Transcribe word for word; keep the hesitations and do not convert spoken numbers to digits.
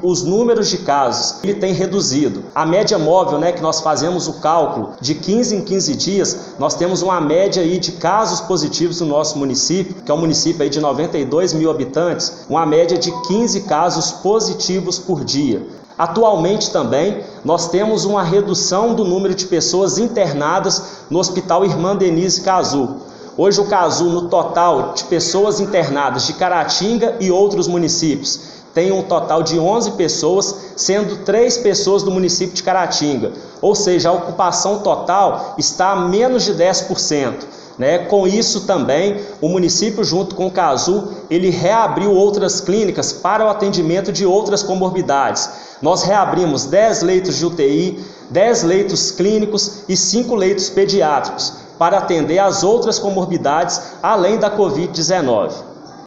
os números de casos ele tem reduzido. A média móvel, né, que nós fazemos o cálculo de quinze em quinze dias, nós temos uma média aí de casos positivos no nosso município, que é um município aí de noventa e dois mil habitantes, uma média de quinze casos positivos por dia. Atualmente também nós temos uma redução do número de pessoas internadas no Hospital Irmã Denise Cazu. Hoje o Cazu, no total de pessoas internadas de Caratinga e outros municípios, tem um total de onze pessoas, sendo três pessoas do município de Caratinga. Ou seja, a ocupação total está a menos de dez por cento. Né? Com isso também, o município, junto com o Cazu, ele reabriu outras clínicas para o atendimento de outras comorbidades. Nós reabrimos dez leitos de U T I, dez leitos clínicos e cinco leitos pediátricos para atender as outras comorbidades além da covid dezenove.